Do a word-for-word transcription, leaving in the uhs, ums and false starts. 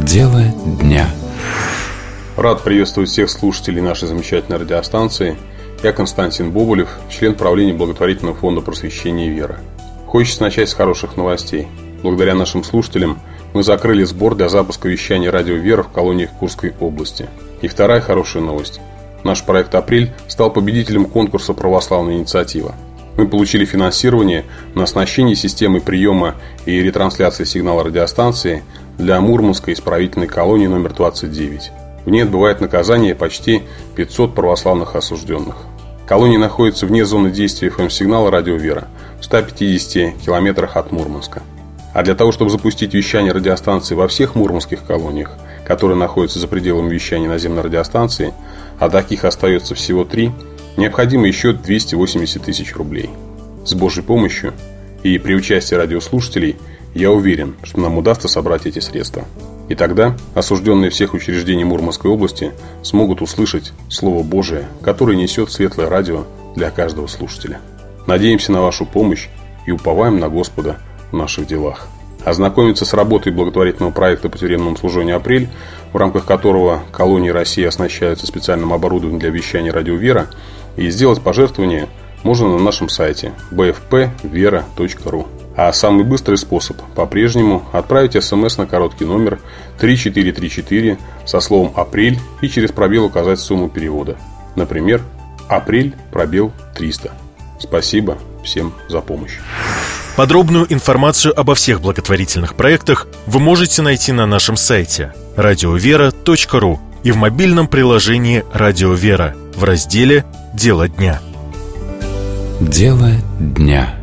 Дело дня. Рад приветствовать всех слушателей нашей замечательной радиостанции. Я Константин Боболев, член правления благотворительного фонда просвещения и веры. Хочется начать с хороших новостей. Благодаря нашим слушателям мы закрыли сбор для запуска вещания радио «Вера» в колониях Курской области. И вторая хорошая новость. Наш проект «Апрель» стал победителем конкурса «Православная инициатива». Мы получили финансирование на оснащение системой приема и ретрансляции сигнала радиостанции для Мурманской исправительной колонии номер двадцать девять. В ней отбывает наказание почти пятьсот православных осужденных. Колония находится вне зоны действия эф эм-сигнала радио «Вера» в ста пятидесяти километрах от Мурманска. А для того, чтобы запустить вещание радиостанции во всех мурманских колониях, которые находятся за пределами вещания наземной радиостанции, а таких остается всего три, необходимо еще двести восемьдесят тысяч рублей. С Божьей помощью и при участии радиослушателей я уверен, что нам удастся собрать эти средства. И тогда осужденные всех учреждений Мурманской области смогут услышать Слово Божие, которое несет светлое радио для каждого слушателя. Надеемся на вашу помощь и уповаем на Господа в наших делах. Ознакомиться с работой благотворительного проекта по тюремному служению «Апрель», в рамках которого колонии России оснащаются специальным оборудованием для вещания радио «Вера», и сделать пожертвование можно на нашем сайте бэ эф пэ вера точка ру. А самый быстрый способ по-прежнему отправить смс на короткий номер три четыре три четыре со словом «Апрель» и через пробел указать сумму перевода. Например, «Апрель, пробел триста». Спасибо всем за помощь. Подробную информацию обо всех благотворительных проектах вы можете найти на нашем сайте радио вера точка ру и в мобильном приложении «Радио Вера» в разделе «Дело дня». Дело дня.